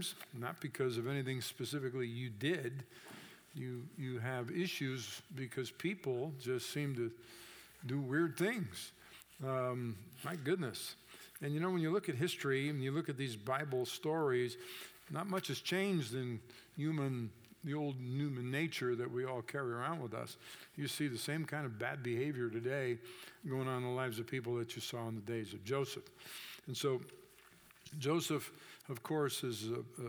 sometimes, not because of anything specifically you did, you have issues because people just seem to do weird things. My goodness. And when you look at history and you look at these Bible stories, not much has changed in the old human nature that we all carry around with us. You see the same kind of bad behavior today going on in the lives of people that you saw in the days of Joseph. And so Joseph, of course, is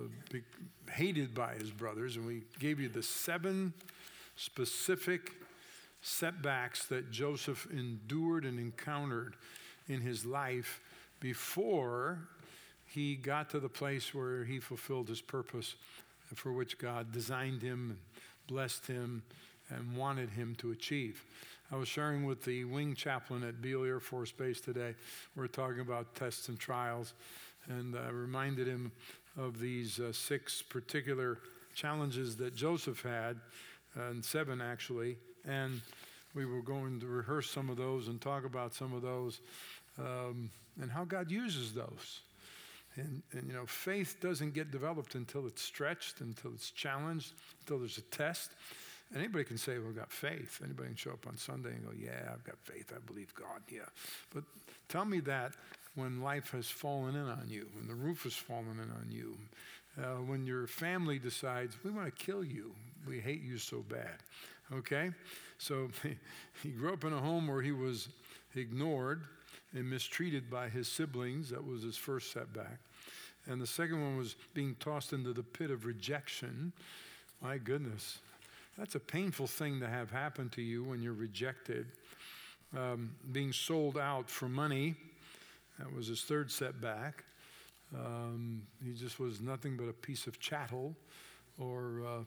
hated by his brothers, and we gave you the 7 specific setbacks that Joseph endured and encountered in his life before he got to the place where he fulfilled his purpose for which God designed him and blessed him and wanted him to achieve. I was sharing with the wing chaplain at Beale Air Force Base today. We're talking about tests and trials, and I reminded him of these 6 particular challenges that Joseph had, and 7 actually, and we were going to rehearse some of those and talk about some of those and how God uses those. And faith doesn't get developed until it's stretched, until it's challenged, until there's a test. Anybody can say, well, I've got faith. Anybody can show up on Sunday and go, yeah, I've got faith. I believe God, yeah. But tell me that when life has fallen in on you, when the roof has fallen in on you, when your family decides, we want to kill you. We hate you so bad. Okay? So he grew up in a home where he was ignored and mistreated by his siblings. That was his first setback. And the second one was being tossed into the pit of rejection. My goodness. That's a painful thing to have happen to you when you're rejected. Being sold out for money. That was his third setback. He just was nothing but a piece of chattel or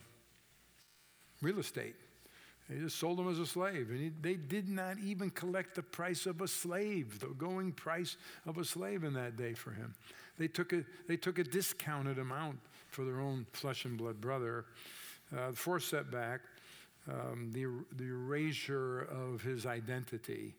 real estate. They just sold him as a slave. And they did not even collect the price of a slave, the going price of a slave in that day for him. They took a discounted amount for their own flesh and blood brother. The fourth setback, the erasure of his identity.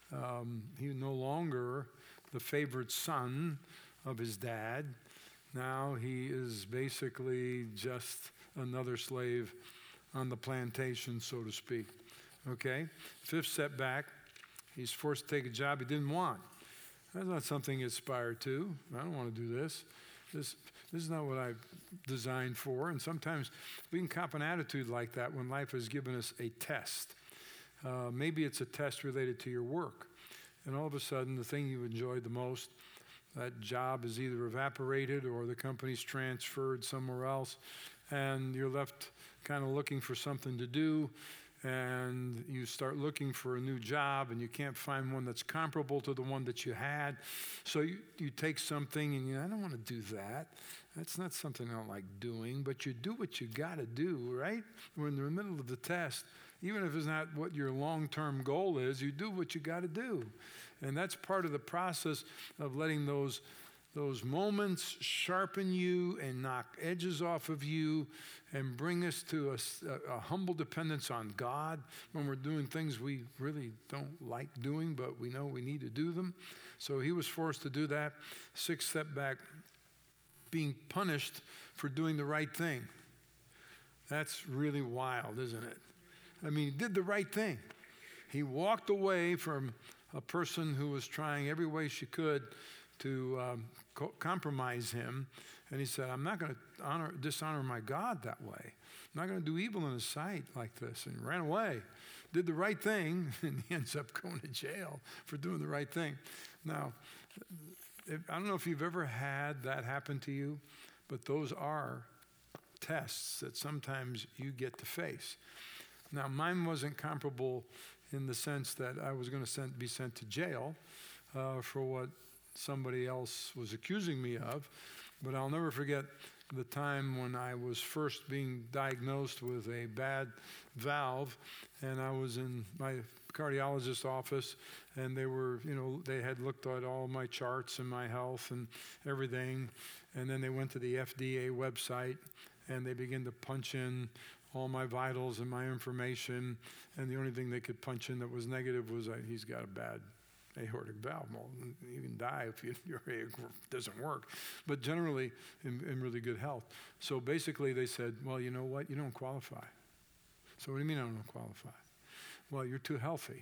He was no longer the favored son of his dad. Now he is basically just another slave on the plantation, so to speak. Okay? Fifth setback, he's forced to take a job he didn't want. That's not something he aspired to. I don't want to do this. This is not what I've designed for. And sometimes we can cop an attitude like that when life has given us a test. Maybe it's a test related to your work. And all of a sudden, the thing you enjoyed the most, that job is either evaporated or the company's transferred somewhere else, and you're left kind of looking for something to do, and you start looking for a new job, and you can't find one that's comparable to the one that you had. So you take something, and I don't want to do that. That's not something I don't like doing, but you do what you got to do, right? When you're in the middle of the test, even if it's not what your long-term goal is, you do what you got to do. And that's part of the process of letting those moments sharpen you and knock edges off of you and bring us to a humble dependence on God when we're doing things we really don't like doing, but we know we need to do them. So he was forced to do that. Sixth setback, being punished for doing the right thing. That's really wild, isn't it? I mean, he did the right thing. He walked away from a person who was trying every way she could to compromise him. And he said, I'm not going to dishonor my God that way. I'm not going to do evil in his sight like this. And he ran away, did the right thing, and he ends up going to jail for doing the right thing. Now, I don't know if you've ever had that happen to you, but those are tests that sometimes you get to face. Now, mine wasn't comparable in the sense that I was going to be sent to jail for what somebody else was accusing me of, but I'll never forget the time when I was first being diagnosed with a bad valve, and I was in my cardiologist's office, and they had looked at all my charts and my health and everything, and then they went to the FDA website, and they began to punch in all my vitals and my information, and the only thing they could punch in that was negative was he's got a bad aortic valve. Well, you can die if your aortic doesn't work, but generally in really good health. So basically they said, well, you know what? You don't qualify. So what do you mean I don't qualify? Well, you're too healthy.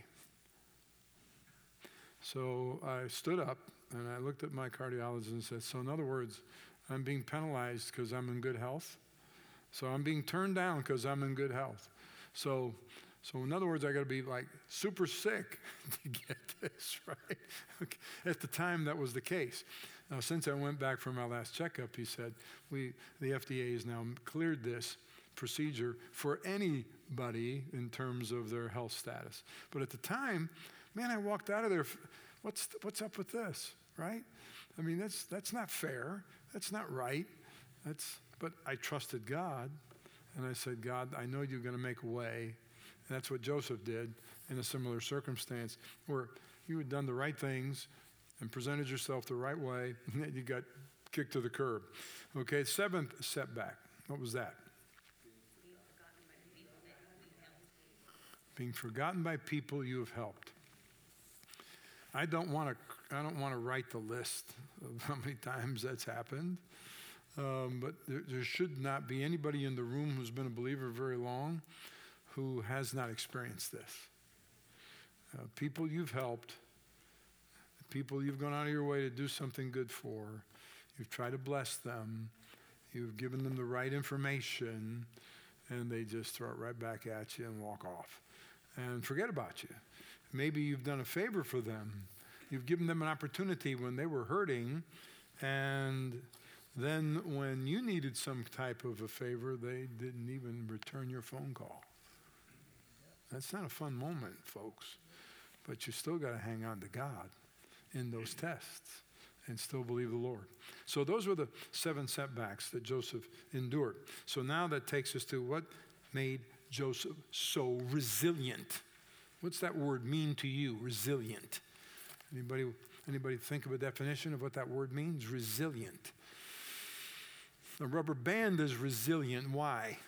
So I stood up and I looked at my cardiologist and said, so in other words, I'm being penalized because I'm in good health. So I'm being turned down because I'm in good health. So in other words, I got to be like super sick to get this, right? Okay. At the time, that was the case. Now, since I went back for my last checkup, he said, the FDA has now cleared this procedure for anybody in terms of their health status. But at the time, man, I walked out of there, what's up with this, right? I mean, that's not fair. That's not right. But I trusted God, and I said, God, I know you're going to make a way. And that's what Joseph did in a similar circumstance, where you had done the right things and presented yourself the right way, and then you got kicked to the curb. Okay, seventh setback. What was that? Being forgotten by people you have helped. I don't want to write the list of how many times that's happened, but there should not be anybody in the room who's been a believer very long who has not experienced this. People you've helped, people you've gone out of your way to do something good for, you've tried to bless them, you've given them the right information, and they just throw it right back at you and walk off and forget about you. Maybe you've done a favor for them. You've given them an opportunity when they were hurting, and then when you needed some type of a favor, they didn't even return your phone call. That's not a fun moment, folks, but you still got to hang on to God in those tests and still believe the Lord. So those were the 7 setbacks that Joseph endured. So now that takes us to what made Joseph so resilient. What's that word mean to you, resilient? Anybody think of a definition of what that word means? Resilient. A rubber band is resilient. Why?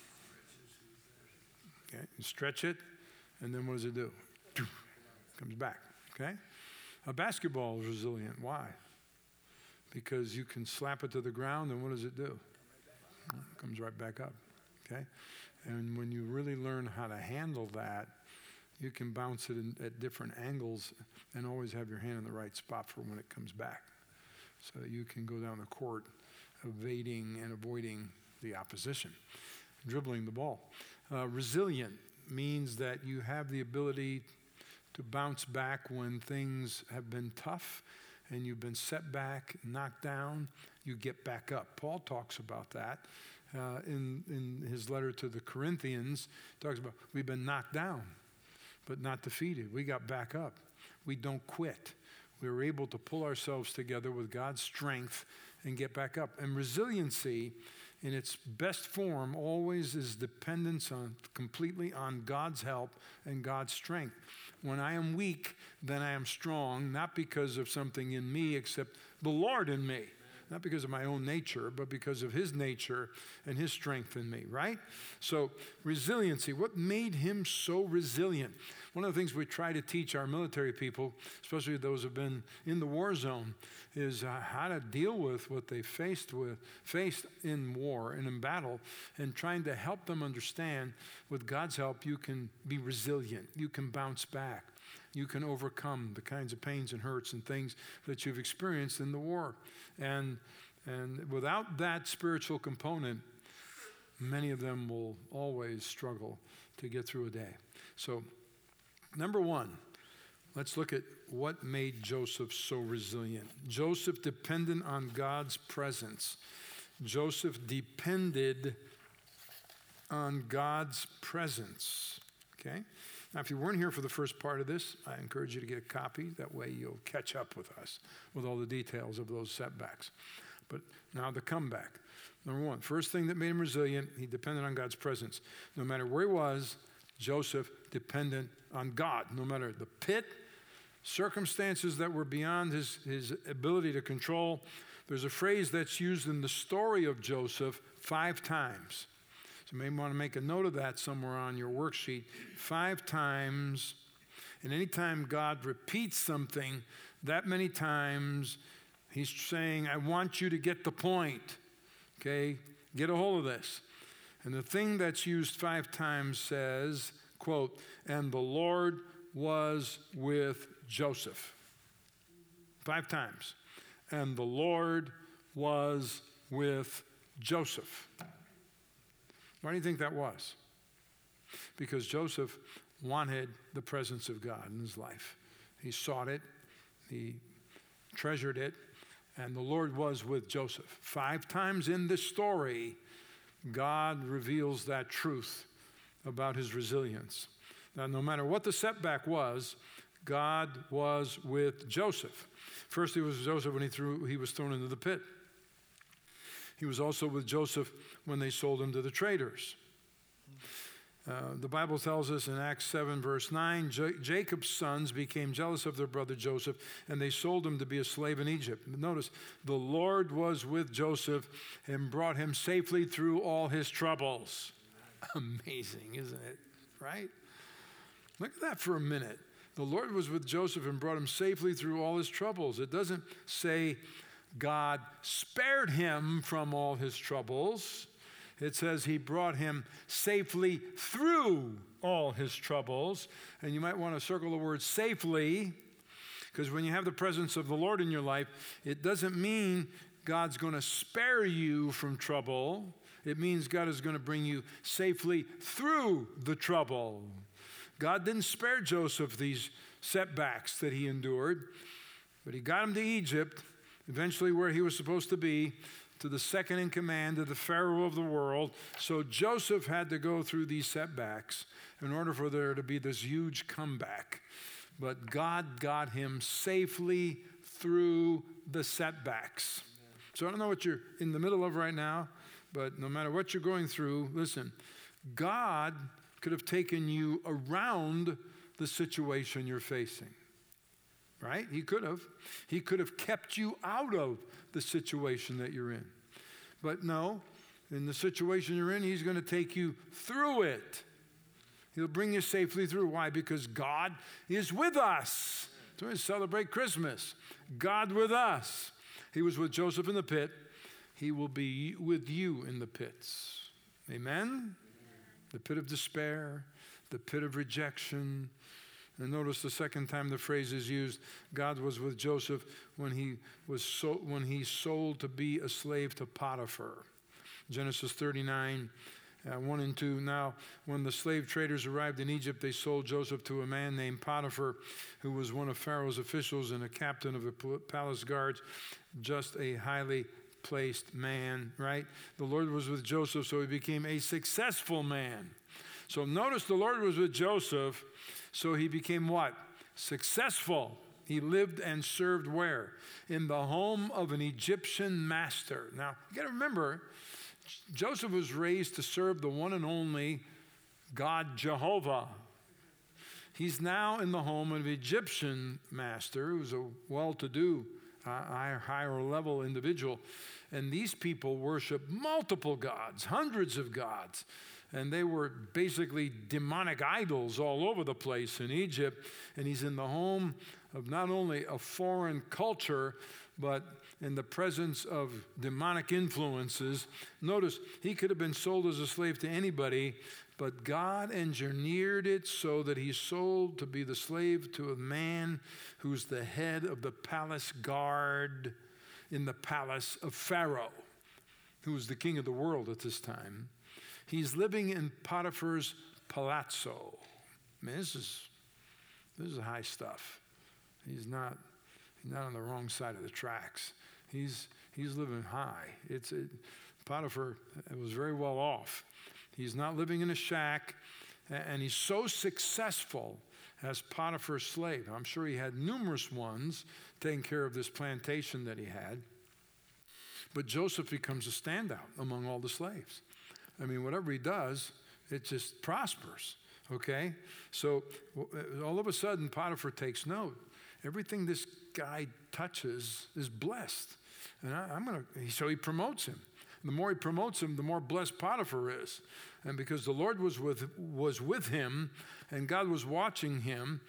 Okay, you stretch it, and then what does it do? Comes back, okay? A basketball is resilient. Why? Because you can slap it to the ground, and what does it do? It comes right back up, okay? And when you really learn how to handle that, you can bounce it at different angles and always have your hand in the right spot for when it comes back, so that you can go down the court evading and avoiding the opposition, dribbling the ball. Resilient means that you have the ability to bounce back when things have been tough and you've been set back, knocked down, you get back up. Paul talks about that in his letter to the Corinthians. He talks about we've been knocked down, but not defeated. We got back up. We don't quit. We were able to pull ourselves together with God's strength and get back up. And resiliency in its best form always is dependence completely on God's help and God's strength. When I am weak, then I am strong, not because of something in me, except the Lord in me. Not because of my own nature, but because of his nature and his strength in me, right? So resiliency, what made him so resilient? One of the things we try to teach our military people, especially those who have been in the war zone, is how to deal with what they faced in war and in battle, and trying to help them understand, with God's help, you can be resilient. You can bounce back. You can overcome the kinds of pains and hurts and things that you've experienced in the war. And without that spiritual component, many of them will always struggle to get through a day. So, number one, let's look at what made Joseph so resilient. Joseph depended on God's presence. Joseph depended on God's presence. Okay? Now, if you weren't here for the first part of this, I encourage you to get a copy. That way you'll catch up with us with all the details of those setbacks. But now the comeback. Number one, first thing that made him resilient, he depended on God's presence. No matter where he was, Joseph depended on God. No matter the pit, circumstances that were beyond his ability to control. There's a phrase that's used in the story of Joseph 5 times. So you may want to make a note of that somewhere on your worksheet. 5 times And anytime God repeats something that many times, he's saying, I want you to get the point. Okay? Get a hold of this. And the thing that's used 5 times says, quote, and the Lord was with Joseph. 5 times. And the Lord was with Joseph. Why do you think that was? Because Joseph wanted the presence of God in his life. He sought it, he treasured it, and the Lord was with Joseph. 5 times in this story, God reveals that truth about his resilience. Now, no matter what the setback was, God was with Joseph. First, he was with Joseph when he was thrown into the pit. He was also with Joseph when they sold him to the traders. The Bible tells us in Acts 7, verse 9, Jacob's sons became jealous of their brother Joseph, and they sold him to be a slave in Egypt. Notice, the Lord was with Joseph and brought him safely through all his troubles. Amazing, isn't it? Right? Look at that for a minute. The Lord was with Joseph and brought him safely through all his troubles. It doesn't say God spared him from all his troubles. It says he brought him safely through all his troubles. And you might want to circle the word safely, because when you have the presence of the Lord in your life, it doesn't mean God's going to spare you from trouble. It means God is going to bring you safely through the trouble. God didn't spare Joseph these setbacks that he endured, but he got him to Egypt, eventually where he was supposed to be, to the second in command of the Pharaoh of the world. So Joseph had to go through these setbacks in order for there to be this huge comeback. But God got him safely through the setbacks. So I don't know what you're in the middle of right now, but no matter what you're going through, listen, God could have taken you around the situation you're facing. Right? He could have. He could have kept you out of the situation that you're in. But no, in the situation you're in, he's going to take you through it. He'll bring you safely through. Why? Because God is with us. So we celebrate Christmas. God with us. He was with Joseph in the pit. He will be with you in the pits. Amen? The pit of despair, the pit of rejection. And notice the second time the phrase is used, God was with Joseph when he sold to be a slave to Potiphar. Genesis 39, 1 and 2. Now, when the slave traders arrived in Egypt, they sold Joseph to a man named Potiphar, who was one of Pharaoh's officials and a captain of the palace guards, just a highly placed man, right? The Lord was with Joseph, so he became a successful man. So notice the Lord was with Joseph, so he became what? Successful. He lived and served where? In the home of an Egyptian master. Now, you got to remember, Joseph was raised to serve the one and only God Jehovah. He's now in the home of an Egyptian master who's a well-to-do, higher level individual. And these people worship multiple gods, hundreds of gods. And they were basically demonic idols all over the place in Egypt. And he's in the home of not only a foreign culture, but in the presence of demonic influences. Notice, he could have been sold as a slave to anybody, but God engineered it so that he sold to be the slave to a man who's the head of the palace guard in the palace of Pharaoh, who was the king of the world at this time. He's living in Potiphar's palazzo. I mean, this is high stuff. He's not on the wrong side of the tracks. He's living high. Potiphar was very well off. He's not living in a shack, and he's so successful as Potiphar's slave. I'm sure he had numerous ones taking care of this plantation that he had. But Joseph becomes a standout among all the slaves. I mean, whatever he does, it just prospers, okay? So all of a sudden, Potiphar takes note. Everything this guy touches is blessed. And so he promotes him. The more he promotes him, the more blessed Potiphar is. And because the Lord was with him, and God was watching him,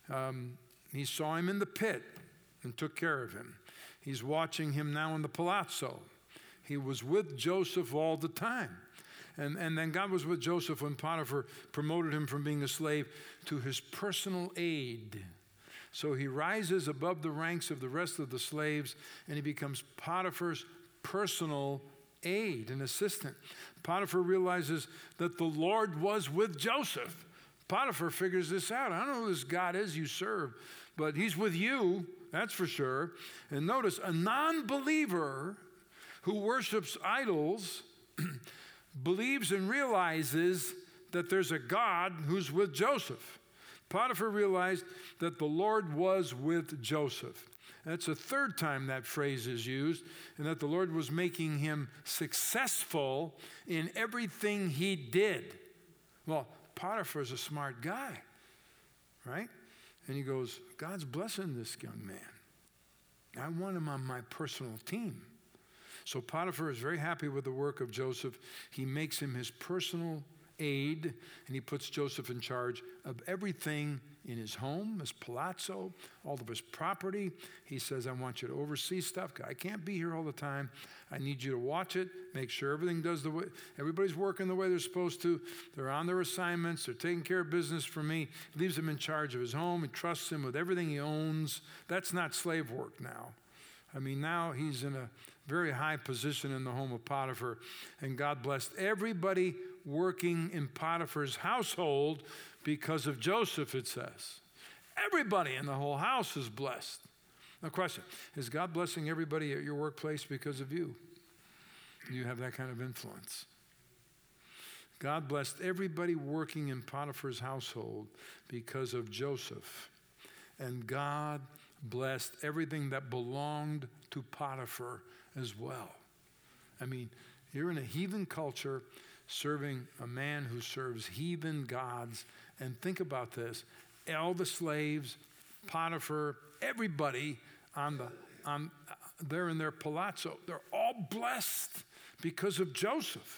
He saw him in the pit and took care of him. He's watching him now in the palazzo. He was with Joseph all the time. And then God was with Joseph when Potiphar promoted him from being a slave to his personal aide. So he rises above the ranks of the rest of the slaves, and he becomes Potiphar's personal aide and assistant. Potiphar realizes that the Lord was with Joseph. Potiphar figures this out. I don't know who this God is you serve, but he's with you, that's for sure. And notice, a non-believer who worships idols believes and realizes that there's a God who's with Joseph. Potiphar realized that the Lord was with Joseph. That's the third time that phrase is used, and that the Lord was making him successful in everything he did. Well, Potiphar's a smart guy, right? And he goes, God's blessing this young man. I want him on my personal team. So Potiphar is very happy with the work of Joseph. He makes him his personal aide, and he puts Joseph in charge of everything in his home, his palazzo, all of his property. He says, I want you to oversee stuff. I can't be here all the time. I need you to watch it, make sure everything does the way, everybody's working the way they're supposed to. They're on their assignments. They're taking care of business for me. He leaves him in charge of his home. He trusts him with everything he owns. That's not slave work now. I mean, now he's in a very high position in the home of Potiphar, and God blessed everybody working in Potiphar's household because of Joseph, it says. Everybody in the whole house is blessed. Now, question, is God blessing everybody at your workplace because of you? You have that kind of influence. God blessed everybody working in Potiphar's household because of Joseph. And God blessed everything that belonged to Potiphar as well. I mean, you're in a heathen culture serving a man who serves heathen gods. And think about this. All the slaves, Potiphar, everybody they're in their palazzo. They're all blessed because of Joseph.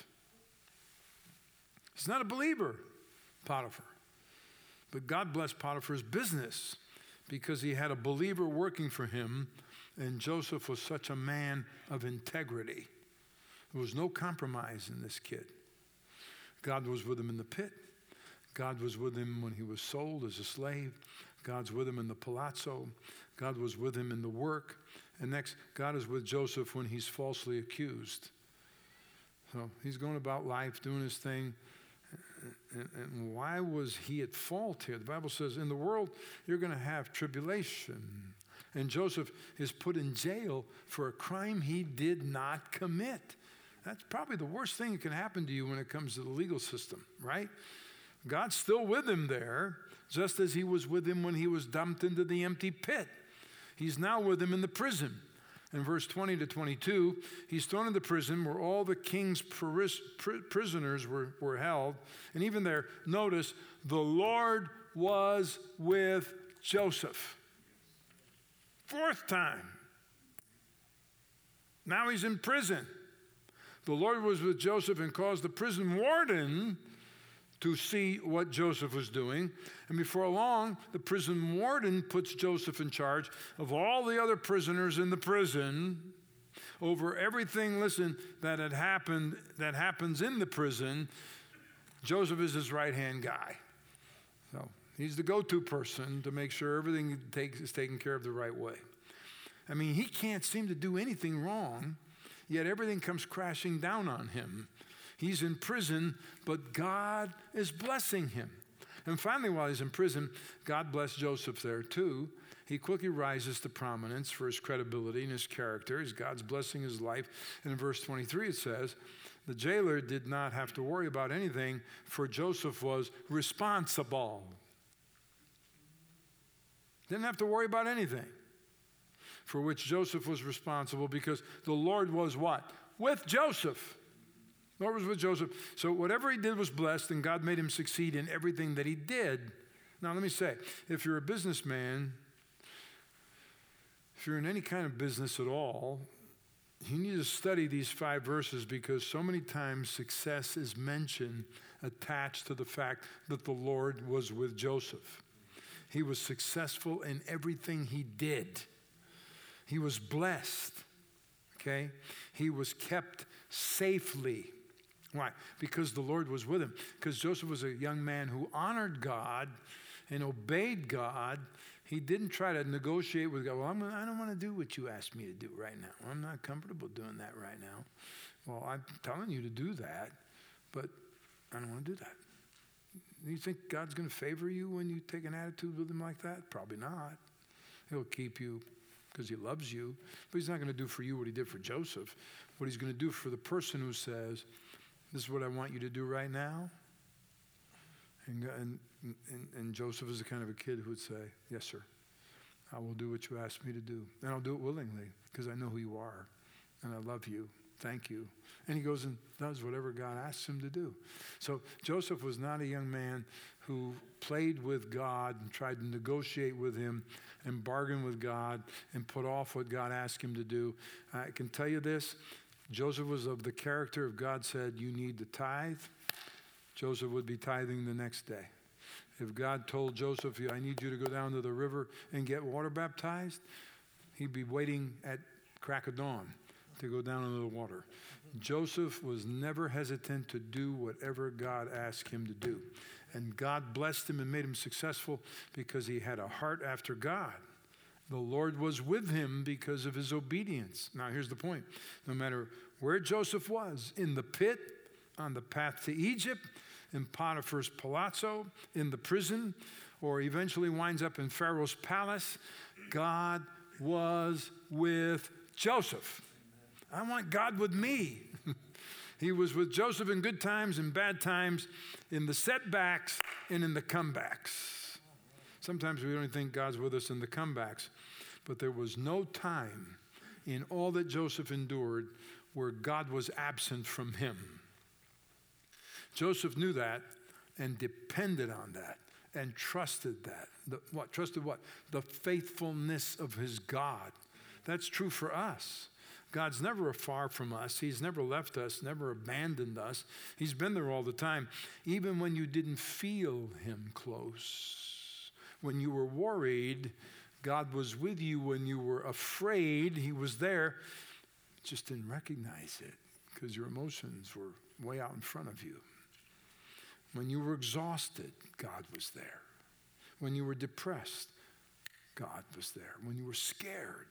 He's not a believer, Potiphar. But God blessed Potiphar's business because he had a believer working for him, and Joseph was such a man of integrity. There was no compromise in this kid. God was with him in the pit. God was with him when he was sold as a slave. God's with him in the palazzo. God was with him in the work. And next, God is with Joseph when he's falsely accused. So he's going about life, doing his thing. And why was he at fault here? The Bible says, in the world, you're going to have tribulation. And Joseph is put in jail for a crime he did not commit. That's probably the worst thing that can happen to you when it comes to the legal system, right? God's still with him there, just as he was with him when he was dumped into the empty pit. He's now with him in the prison. In verse 20 to 22, he's thrown into prison where all the king's prisoners were held. And even there, notice, the Lord was with Joseph. Fourth time. Now he's in prison. The Lord was with Joseph and caused the prison warden to see what Joseph was doing. And before long, the prison warden puts Joseph in charge of all the other prisoners in the prison over everything, listen, that happens in the prison. Joseph is his right-hand guy. So he's the go-to person to make sure everything is taken care of the right way. I mean, he can't seem to do anything wrong, yet everything comes crashing down on him. He's in prison, but God is blessing him. And finally, while he's in prison, God blessed Joseph there too. He quickly rises to prominence for his credibility and his character as God's blessing his life. And in verse 23 it says, the jailer did not have to worry about anything, for Joseph was responsible. Didn't have to worry about anything for which Joseph was responsible, because the Lord was what? With Joseph. The Lord was with Joseph. So whatever he did was blessed, and God made him succeed in everything that he did. Now let me say, if you're a businessman, if you're in any kind of business at all, you need to study these 5 verses, because so many times success is mentioned attached to the fact that the Lord was with Joseph. He was successful in everything he did. He was blessed, okay? He was kept safely. Why? Because the Lord was with him. Because Joseph was a young man who honored God and obeyed God. He didn't try to negotiate with God. Well, I don't want to do what you asked me to do right now. I'm not comfortable doing that right now. Well, I'm telling you to do that, but I don't want to do that. You think God's going to favor you when you take an attitude with him like that? Probably not. He'll keep you because he loves you, but he's not going to do for you what he did for Joseph. What he's going to do for the person who says, this is what I want you to do right now. And Joseph is the kind of a kid who would say, yes, sir, I will do what you ask me to do. And I'll do it willingly because I know who you are and I love you. Thank you. And he goes and does whatever God asks him to do. So Joseph was not a young man who played with God and tried to negotiate with him and bargain with God and put off what God asked him to do. I can tell you this, Joseph was of the character if God said, you need to tithe, Joseph would be tithing the next day. If God told Joseph, I need you to go down to the river and get water baptized, he'd be waiting at crack of dawn to go down into the water. Joseph was never hesitant to do whatever God asked him to do. And God blessed him and made him successful because he had a heart after God. The Lord was with him because of his obedience. Now, here's the point. No matter where Joseph was, in the pit, on the path to Egypt, in Potiphar's palazzo, in the prison, or eventually winds up in Pharaoh's palace, God was with Joseph. I want God with me. He was with Joseph in good times and bad times, in the setbacks and in the comebacks. Sometimes we don't think God's with us in the comebacks, but there was no time in all that Joseph endured where God was absent from him. Joseph knew that and depended on that and trusted that. Trusted what? The faithfulness of his God. That's true for us. God's never far from us. He's never left us, never abandoned us. He's been there all the time, even when you didn't feel him close. When you were worried, God was with you. When you were afraid, he was there. Just didn't recognize it because your emotions were way out in front of you. When you were exhausted, God was there. When you were depressed, God was there. When you were scared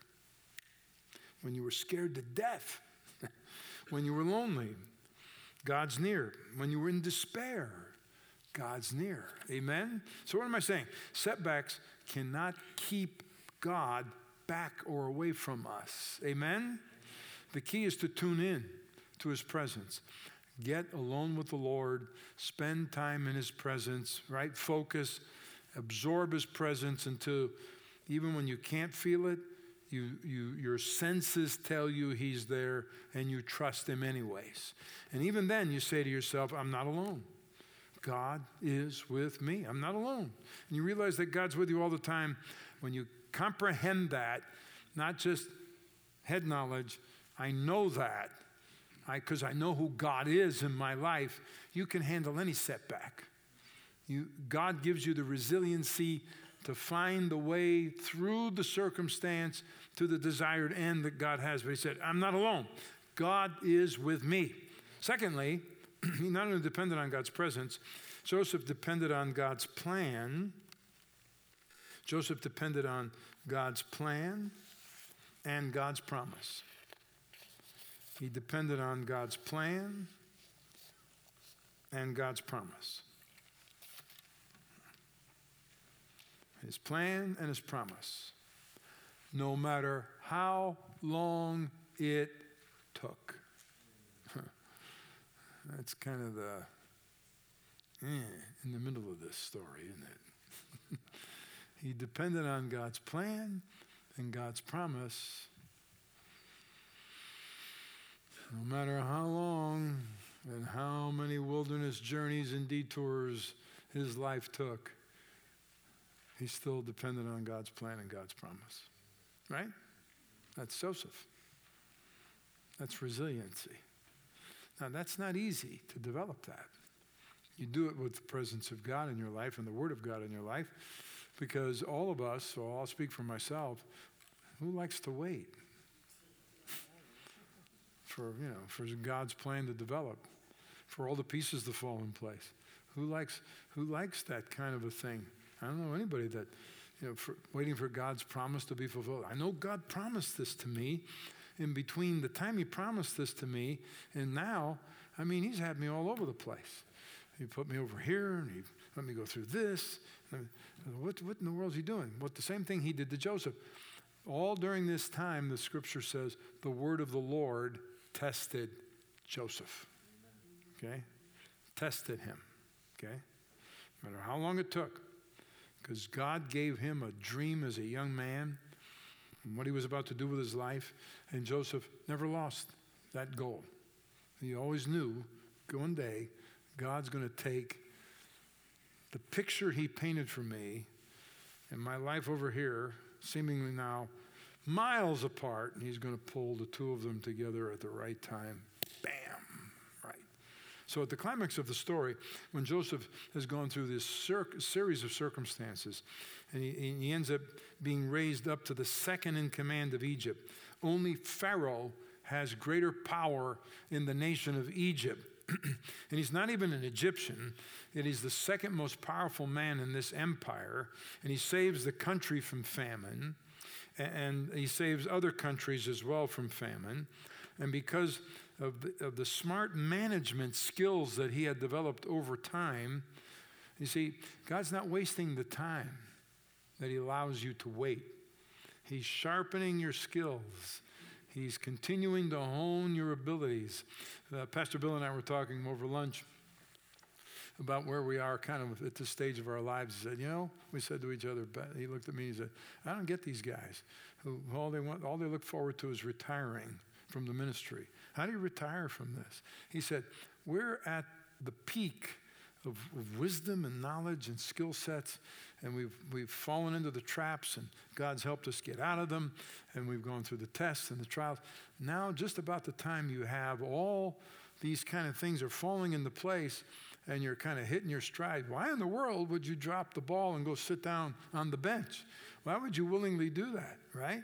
to death, when you were lonely, God's near. When you were in despair, God's near. Amen? So what am I saying? Setbacks cannot keep God back or away from us. Amen? The key is to tune in to his presence. Get alone with the Lord. Spend time in his presence, right? Focus. Absorb his presence until even when you can't feel it, your senses tell you he's there and you trust him anyways. And even then you say to yourself, I'm not alone. God is with me. I'm not alone. And you realize that God's with you all the time. When you comprehend that, not just head knowledge, I know that, because I know who God is in my life, you can handle any setback. God gives you the resiliency to find the way through the circumstance to the desired end that God has. But he said, I'm not alone. God is with me. Secondly, he not only depended on God's presence, Joseph depended on God's plan. Joseph depended on God's plan and God's promise. He depended on God's plan and God's promise. His plan and his promise. No matter how long it took. That's kind of the in the middle of this story, isn't it? He depended on God's plan and God's promise. No matter how long and how many wilderness journeys and detours his life took, he still depended on God's plan and God's promise. Right? That's Joseph. That's resiliency. Now, that's not easy to develop that. You do it with the presence of God in your life and the Word of God in your life. Because all of us, so I'll speak for myself, who likes to wait for God's plan to develop, for all the pieces to fall in place? Who likes that kind of a thing? I don't know anybody that, waiting for God's promise to be fulfilled. I know God promised this to me. In between the time he promised this to me and now, he's had me all over the place. He put me over here and he let me go through this. What in the world is he doing? The same thing he did to Joseph. All during this time, the scripture says, the word of the Lord tested Joseph. Okay? Tested him. Okay? No matter how long it took. Because God gave him a dream as a young man and what he was about to do with his life. And Joseph never lost that goal. He always knew one day God's going to take the picture he painted for me and my life over here, seemingly now miles apart, and he's going to pull the two of them together at the right time. Bam! Right. So at the climax of the story, when Joseph has gone through this series of circumstances, and he ends up being raised up to the second in command of Egypt, only Pharaoh has greater power in the nation of Egypt. And he's not even an Egyptian, yet he's the second most powerful man in this empire, and he saves the country from famine, and he saves other countries as well from famine. And because of the smart management skills that he had developed over time, you see, God's not wasting the time that he allows you to wait. He's sharpening your skills. He's continuing to hone your abilities. Pastor Bill and I were talking over lunch about where we are kind of at this stage of our lives. He said, we said to each other, he looked at me and he said, I don't get these guys who all they look forward to is retiring from the ministry. How do you retire from this? He said, we're at the peak of wisdom and knowledge and skill sets, and we've fallen into the traps, and God's helped us get out of them, and we've gone through the tests and the trials. Now, just about the time you have all these kind of things are falling into place, and you're kind of hitting your stride, why in the world would you drop the ball and go sit down on the bench? Why would you willingly do that, right?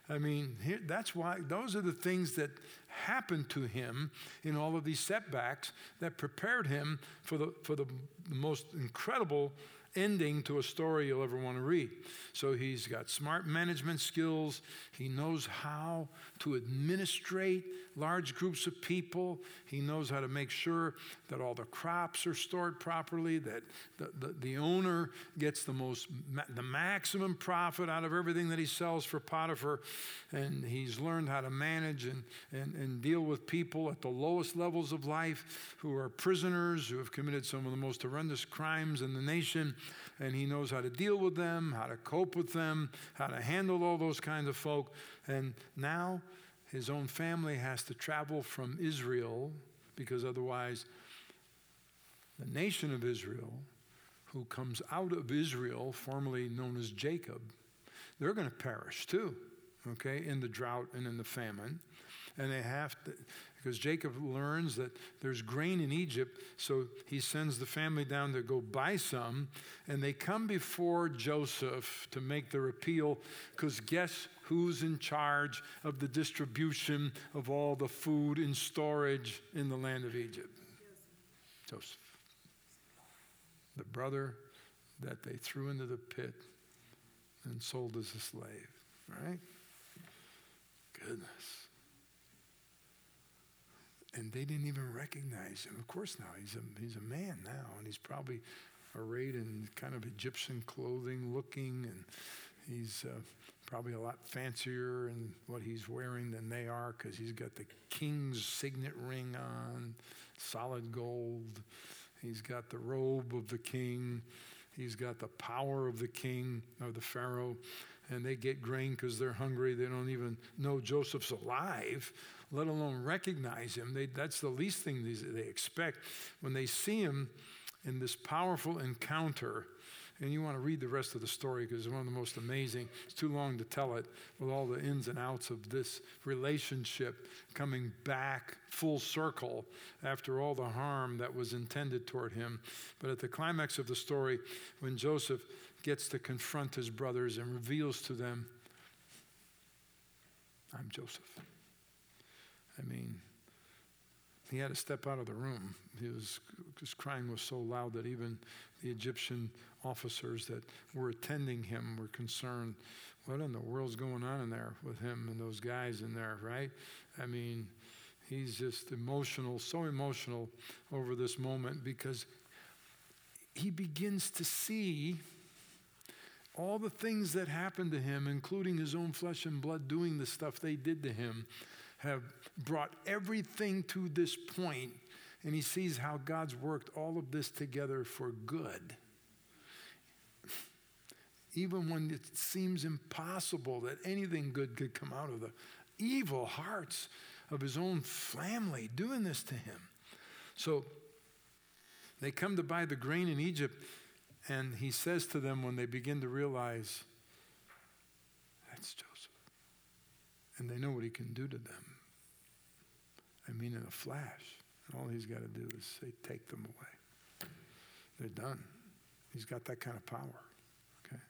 That's why those are the things that happened to him in all of these setbacks that prepared him for the most incredible ending to a story you'll ever want to read. So he's got smart management skills. He knows how to administrate large groups of people. He knows how to make sure that all the crops are stored properly, that the owner gets the maximum profit out of everything that he sells for Potiphar. And he's learned how to manage and deal with people at the lowest levels of life who are prisoners, who have committed some of the most horrendous crimes in the nation. And he knows how to deal with them, how to cope with them, how to handle all those kinds of folk. And now his own family has to travel from Israel, because otherwise the nation of Israel, who comes out of Israel, formerly known as Jacob, they're going to perish too, okay, in the drought and in the famine. And they have to, because Jacob learns that there's grain in Egypt, so he sends the family down to go buy some, and they come before Joseph to make their appeal, because guess who's in charge of the distribution of all the food in storage in the land of Egypt? Joseph. The brother that they threw into the pit and sold as a slave, right? Goodness. And they didn't even recognize him. Of course now, he's a man now, and he's probably arrayed in kind of Egyptian clothing looking, and he's probably a lot fancier in what he's wearing than they are, because he's got the king's signet ring on, solid gold. He's got the robe of the king. He's got the power of the king, of the Pharaoh. And they get grain because they're hungry. They don't even know Joseph's alive, let alone recognize him. That's the least thing they expect. When they see him in this powerful encounter, And you want to read the rest of the story because it's one of the most amazing. It's too long to tell it with all the ins and outs of this relationship coming back full circle after all the harm that was intended toward him. But at the climax of the story, when Joseph gets to confront his brothers and reveals to them, I'm Joseph. I mean, he had to step out of the room. His crying was so loud that even the Egyptian officers that were attending him were concerned. What in the world's going on in there with him and those guys in there, right? I mean, he's just emotional, so emotional over this moment because he begins to see all the things that happened to him, including his own flesh and blood doing the stuff they did to him, have brought everything to this point, and he sees how God's worked all of this together for good. Even when it seems impossible that anything good could come out of the evil hearts of his own family doing this to him. So they come to buy the grain in Egypt, and he says to them when they begin to realize, that's Joseph. And they know what he can do to them. I mean, in a flash. All he's got to do is say, take them away. They're done. He's got that kind of power. Okay?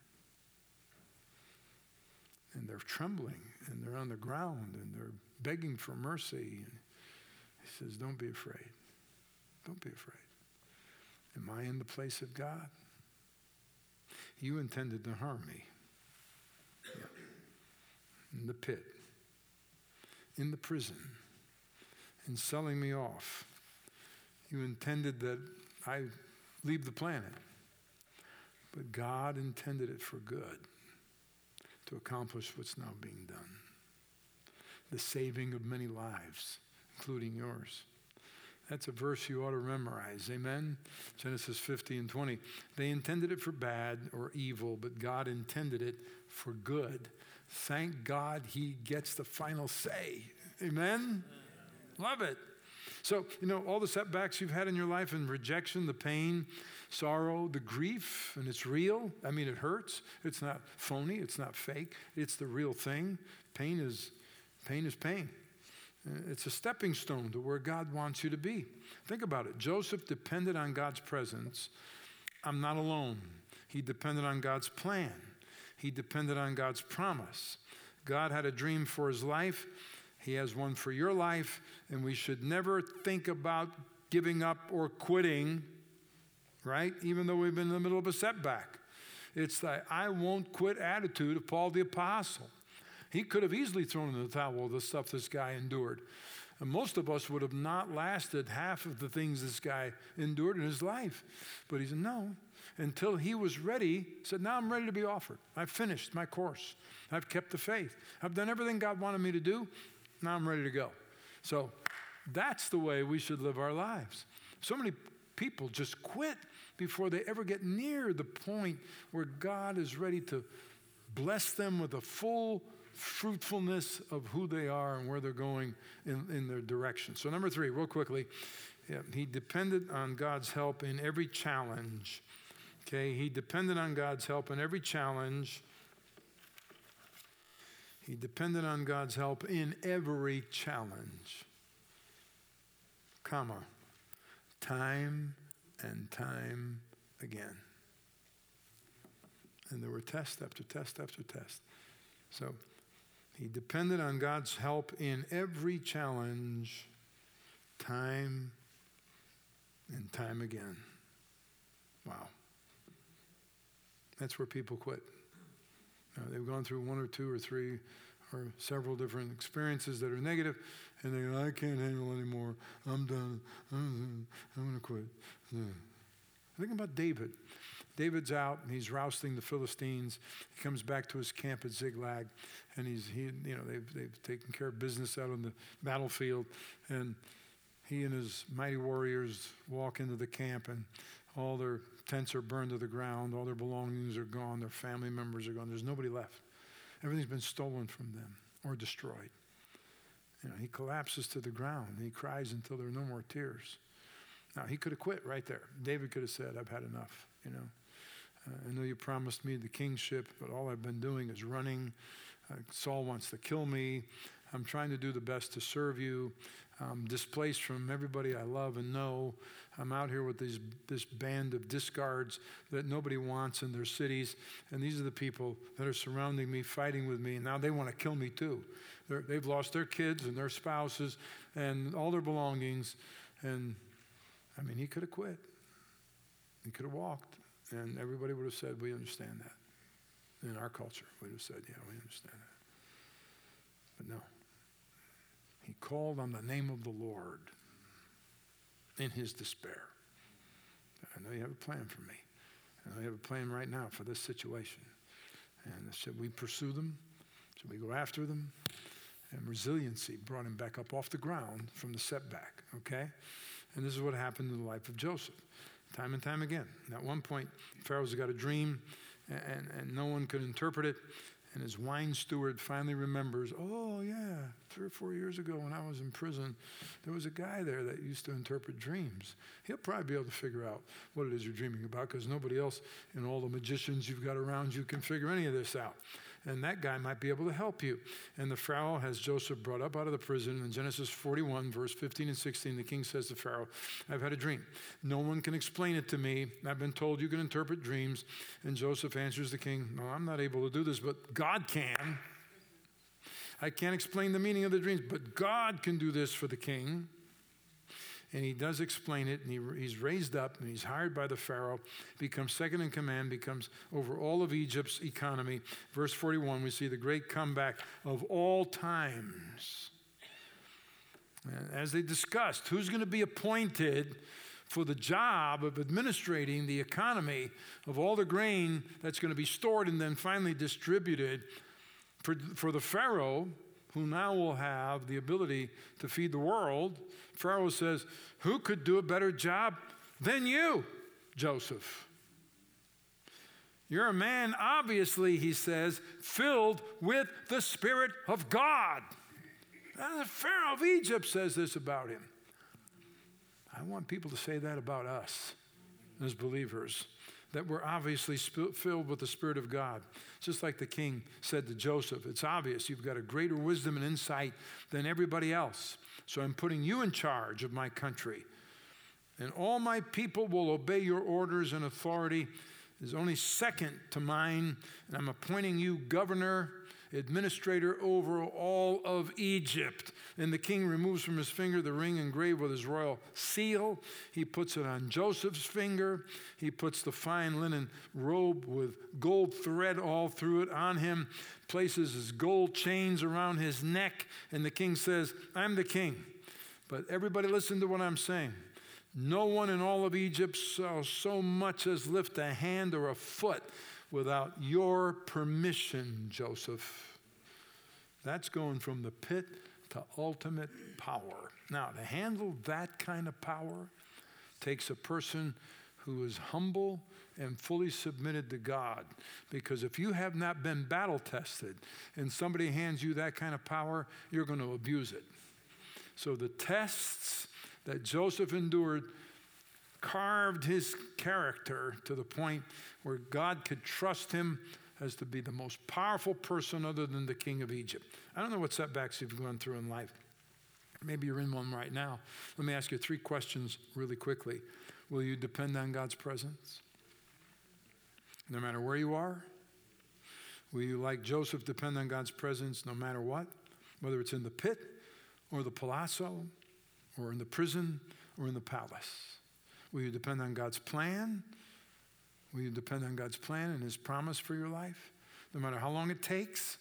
And they're trembling, and they're on the ground, and they're begging for mercy. And he says, don't be afraid. Don't be afraid. Am I in the place of God? You intended to harm me. Yeah. In the pit. In the prison. In selling me off. You intended that I leave the planet. But God intended it for good. To accomplish what's now being done. The saving of many lives, including yours. That's a verse you ought to memorize. Amen? Genesis 50 and 20. They intended it for bad or evil, but God intended it for good. Thank God he gets the final say. Amen? Love it. So, all the setbacks you've had in your life and rejection, the pain, sorrow, the grief, and it's real. I mean, it hurts. It's not phony. It's not fake. It's the real thing. Pain is pain. It's a stepping stone to where God wants you to be. Think about it. Joseph depended on God's presence. I'm not alone. He depended on God's plan. He depended on God's promise. God had a dream for his life. He has one for your life. And we should never think about giving up or quitting, right? Even though we've been in the middle of a setback. It's the I won't quit attitude of Paul the Apostle. He could have easily thrown in the towel the stuff this guy endured. And most of us would have not lasted half of the things this guy endured in his life. But he said, no. Until he was ready, he said, now I'm ready to be offered. I've finished my course. I've kept the faith. I've done everything God wanted me to do. Now I'm ready to go. So that's the way we should live our lives. So many people just quit before they ever get near the point where God is ready to bless them with a full fruitfulness of who they are and where they're going in their direction. So number 3, real quickly, he depended on God's help in every challenge. Okay, he depended on God's help in every challenge. He depended on God's help in every challenge. Time and time again. And there were test after test after test. So he depended on God's help in every challenge, time and time again. Wow. That's where people quit. They've gone through 1 or 2 or 3 or several different experiences that are negative, and they go, I can't handle anymore. I'm done. I'm going to quit. Yeah. Think about David. David's out, and he's rousting the Philistines. He comes back to his camp at Ziklag, and they've taken care of business out on the battlefield, and he and his mighty warriors walk into the camp, and all their tents are burned to the ground, all their belongings are gone, their family members are gone. There's nobody left. Everything's been stolen from them or destroyed. He collapses to the ground. He cries until there are no more tears. Now, he could have quit right there. David could have said, I've had enough, I know you promised me the kingship, but all I've been doing is running. Saul wants to kill me. I'm trying to do the best to serve you. I'm displaced from everybody I love and know. I'm out here with this band of discards that nobody wants in their cities. And these are the people that are surrounding me, fighting with me. And now they want to kill me too. They've lost their kids and their spouses and all their belongings. And I mean, he could have quit. He could have walked. And everybody would have said, we understand that. In our culture, we would have said, yeah, we understand that. But no. He called on the name of the Lord in his despair. I know you have a plan for me. I know you have a plan right now for this situation. And should we pursue them? Should we go after them? And resiliency brought him back up off the ground from the setback, okay? And this is what happened in the life of Joseph, time and time again. And at one point, Pharaoh's got a dream, and no one could interpret it. And his wine steward finally remembers, oh, yeah, 3 or 4 years ago when I was in prison, there was a guy there that used to interpret dreams. He'll probably be able to figure out what it is you're dreaming about because nobody else in all the magicians you've got around you can figure any of this out. And that guy might be able to help you. And the Pharaoh has Joseph brought up out of the prison. In Genesis 41, verse 15 and 16, the king says to Pharaoh, I've had a dream. No one can explain it to me. I've been told you can interpret dreams. And Joseph answers the king, no, I'm not able to do this, but God can. I can't explain the meaning of the dreams, but God can do this for the king. And he does explain it, and he's raised up, and he's hired by the Pharaoh, becomes second in command, becomes over all of Egypt's economy. Verse 41, we see the great comeback of all times. And as they discussed, who's going to be appointed for the job of administrating the economy of all the grain that's going to be stored and then finally distributed for the Pharaoh, who now will have the ability to feed the world. Pharaoh says, who could do a better job than you, Joseph? You're a man, obviously, he says, filled with the Spirit of God. And the Pharaoh of Egypt says this about him. I want people to say that about us as believers, that we're obviously filled with the Spirit of God. Just like the king said to Joseph, it's obvious you've got a greater wisdom and insight than everybody else. So I'm putting you in charge of my country. And all my people will obey your orders and authority is only second to mine. And I'm appointing you governor, administrator over all of Egypt. And the king removes from his finger the ring engraved with his royal seal. He puts it on Joseph's finger. He puts the fine linen robe with gold thread all through it on him, places his gold chains around his neck. And the king says, I'm the king. But everybody listen to what I'm saying. No one in all of Egypt shall so much as lift a hand or a foot without your permission, Joseph. That's going from the pit to ultimate power. Now, to handle that kind of power takes a person who is humble and fully submitted to God. Because if you have not been battle tested and somebody hands you that kind of power, you're going to abuse it. So the tests that Joseph endured carved his character to the point where God could trust him as to be the most powerful person other than the king of Egypt. I don't know what setbacks you've gone through in life. Maybe you're in one right now. Let me ask you 3 questions really quickly. Will you depend on God's presence? No matter where you are? Will you, like Joseph, depend on God's presence no matter what? Whether it's in the pit or the palazzo or in the prison or in the palace. Will you depend on God's plan? Will you depend on God's plan and his promise for your life? No matter how long it takes?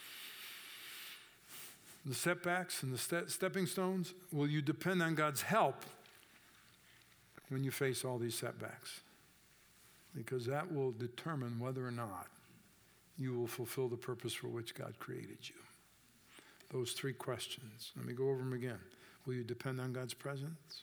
The setbacks and the stepping stones? Will you depend on God's help when you face all these setbacks? Because that will determine whether or not you will fulfill the purpose for which God created you. Those 3 questions. Let me go over them again. Will you depend on God's presence?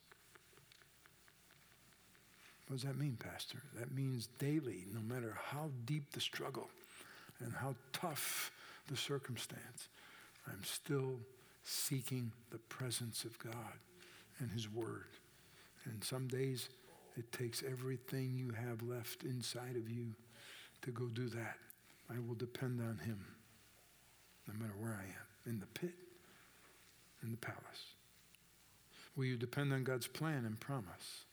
What does that mean, Pastor? That means daily, no matter how deep the struggle and how tough the circumstance, I'm still seeking the presence of God and his word. And some days it takes everything you have left inside of you to go do that. I will depend on him no matter where I am, in the pit, in the palace. Will you depend on God's plan and promise?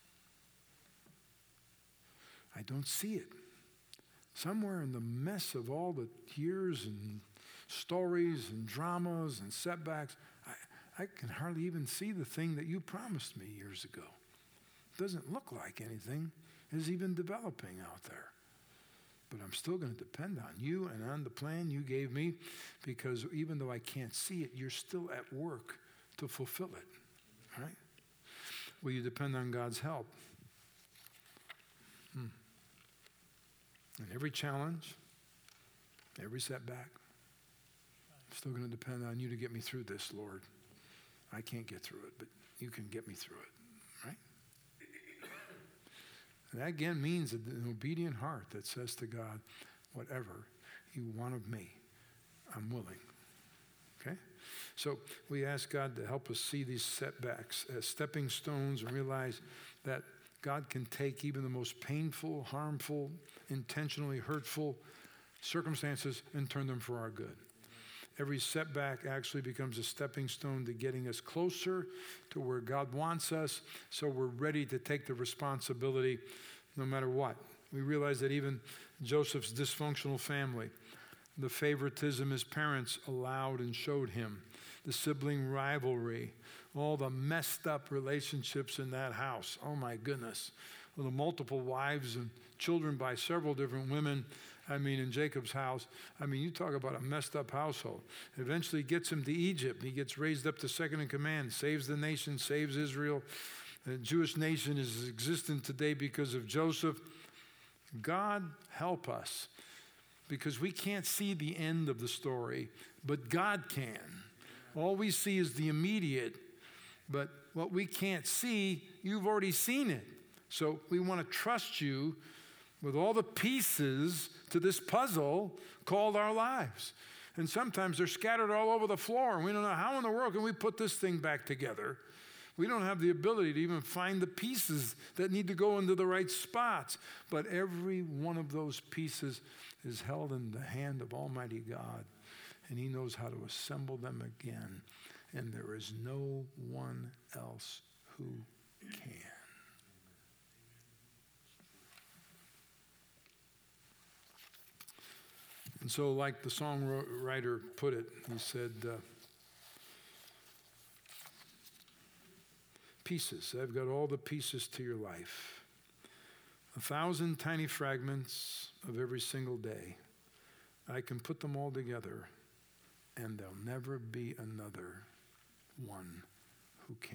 I don't see it. Somewhere in the mess of all the years and stories and dramas and setbacks, I can hardly even see the thing that you promised me years ago. It doesn't look like anything is even developing out there. But I'm still going to depend on you and on the plan you gave me, because even though I can't see it, you're still at work to fulfill it. Right? Will you depend on God's help? In every challenge, every setback, I'm still going to depend on you to get me through this, Lord. I can't get through it, but you can get me through it, right? And that again means an obedient heart that says to God, whatever you want of me, I'm willing. Okay? So we ask God to help us see these setbacks as stepping stones and realize that God can take even the most painful, harmful, intentionally hurtful circumstances and turn them for our good. Every setback actually becomes a stepping stone to getting us closer to where God wants us, so we're ready to take the responsibility no matter what. We realize that even Joseph's dysfunctional family, the favoritism his parents allowed and showed him, the sibling rivalry, all the messed up relationships in that house. Oh my goodness. Well, the multiple wives and children by several different women. In Jacob's house, you talk about a messed up household. Eventually gets him to Egypt. He gets raised up to second in command, saves the nation, saves Israel. The Jewish nation is existent today because of Joseph. God help us, because we can't see the end of the story, but God can. All we see is the immediate, but what we can't see, you've already seen it. So we want to trust you with all the pieces to this puzzle called our lives. And sometimes they're scattered all over the floor, and we don't know how in the world can we put this thing back together. We don't have the ability to even find the pieces that need to go into the right spots. But every one of those pieces is held in the hand of Almighty God, and he knows how to assemble them again. And there is no one else who can. And so, like the songwriter put it, he said, pieces. I've got all the pieces to your life. 1,000 tiny fragments of every single day. I can put them all together, and there'll never be another one who can.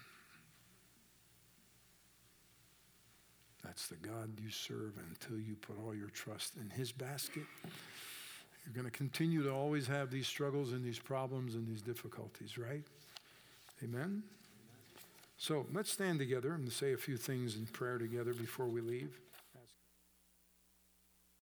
That's the God you serve until you put all your trust in his basket. You're going to continue to always have these struggles and these problems and these difficulties, right? Amen? So let's stand together and say a few things in prayer together before we leave.